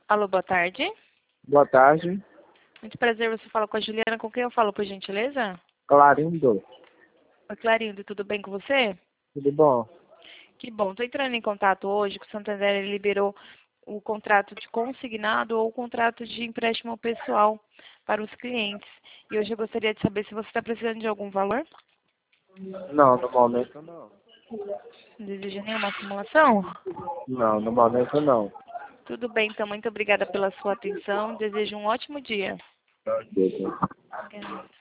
Alô, boa tarde. Boa tarde. Muito prazer, você fala com a Juliana. Com quem eu falo, por gentileza? Clarindo. Oi, Clarindo, tudo bem com você? Tudo bom? Que bom. Estou entrando em contato hoje que o Santander ele liberou o contrato de consignado ou o contrato de empréstimo pessoal para os clientes. E hoje eu gostaria de saber se você está precisando de algum valor. Não, no momento não. Não deseja nenhuma simulação? Não, no momento não. Tudo bem, então. Muito obrigada pela sua atenção. Desejo um ótimo dia. Ok. Obrigada.